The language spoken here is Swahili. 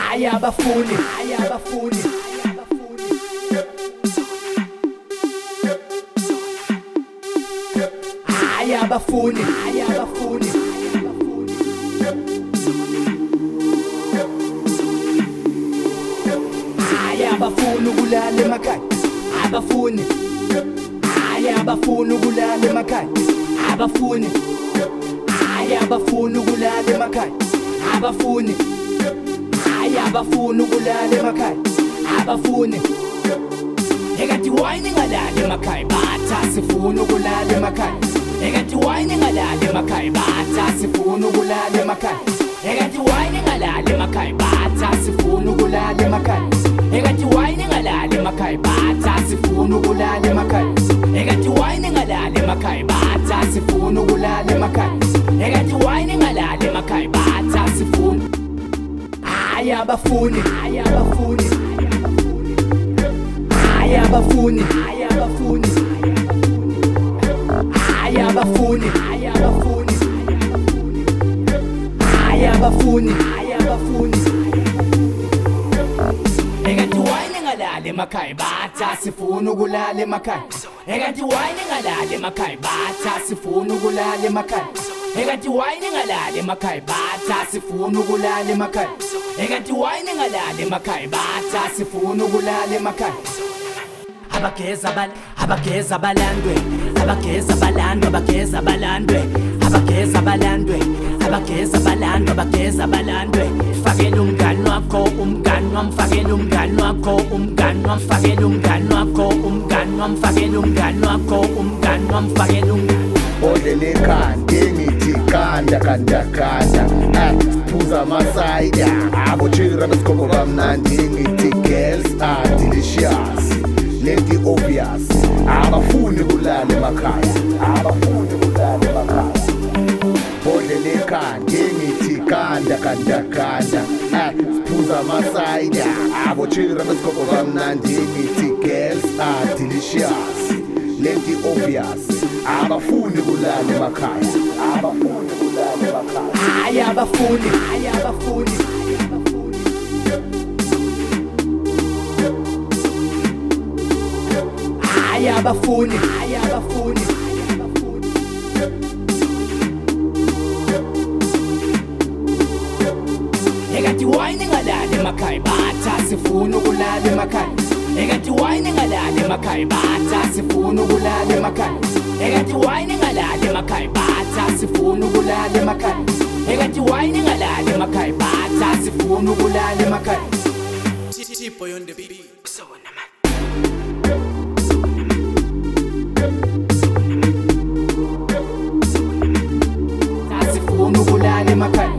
ayabafuni ukulala emakhaya abafuni ayabafuni ukulala emakhaya abafuni ayabafuni ukulala emakhaya abafuni ayabafuni ukulala emakhaya abafuni ekati wine ngalala emakhaya batha sifuna ukulala emakhaya ekati wine ngalala emakhaya batha sifuna ukulala emakhaya ekati wine ngalala emakhaya batha sifuna ukulala emakhaya ekati wine ngalala emakhaya batha sifuna ukulala emakhaya ekati wine ngalala emakhaya batha sifuna ukulala emakhaya ekati wine ngalala emakhaya batha sifuna ayabafuni ayabafuni ayabafuni ayabafuni ayabafuni ayabafuni ayabafuni ekati wine ngalala emakhaya batha sifuna ukulala emakhaya ekati wine ngalala emakhaya batha sifuna ukulala emakhaya ekati wine ngalala emakhaya batha sifuna ukulala emakhaya ekati wine ngalala emakhaya batha sifuna ukulala emakhaya abageza balandwe abageza balandwe abageza balandwe abageza balandwe abageza balandwe abageza balandwe fakela umngani wakho umngani wamfakela umngani wakho umngani wamfakela umngani wakho umngani wamfakela umngani wakho umngani wamfakela umngani odlele ekhanda engithi kanda phuza amasayida abochira besikhobo kamnandi engithi girls are delicious lady obvious abafuni kulala emakhaya abafuni kulala emakhaya odlele ekhanda engithi kanda phuza amasayida abochira besikhobo kamnandi engithi girls are delicious lady obvious abafuni kulala emakhaya abafuni kulala emakhaya ayabafuni ayabafuni ayabafuni ayabafuni ekati wine ngalala emakhaya batha sifuna ukulala emakhaya ekati wine ngalala emakhaya batha sifuna ukulala emakhaya ekati wine ngalala emakhaya batha sifuna ukulala emakhaya ekati wine ngalala emakhaya batha sifuna ukulala emakhaya Boy on the beat. sifuna ukulala emakhaya